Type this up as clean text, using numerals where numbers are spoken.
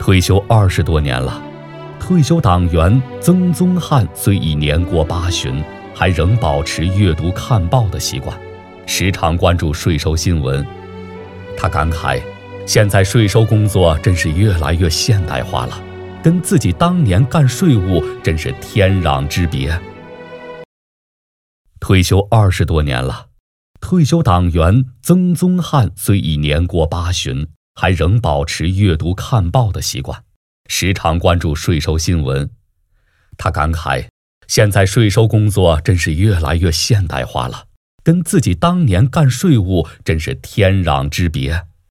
退休20多年了，退休党员曾宗翰虽已年过80，还仍保持阅读看报的习惯，时常关注税收新闻。他感慨，现在税收工作真是越来越现代化了，跟自己当年干税务真是天壤之别。退休20多年了，退休党员曾宗翰虽已年过80，还仍保持阅读看报的习惯，时常关注税收新闻。他感慨，现在税收工作真是越来越现代化了，跟自己当年干税务真是天壤之别。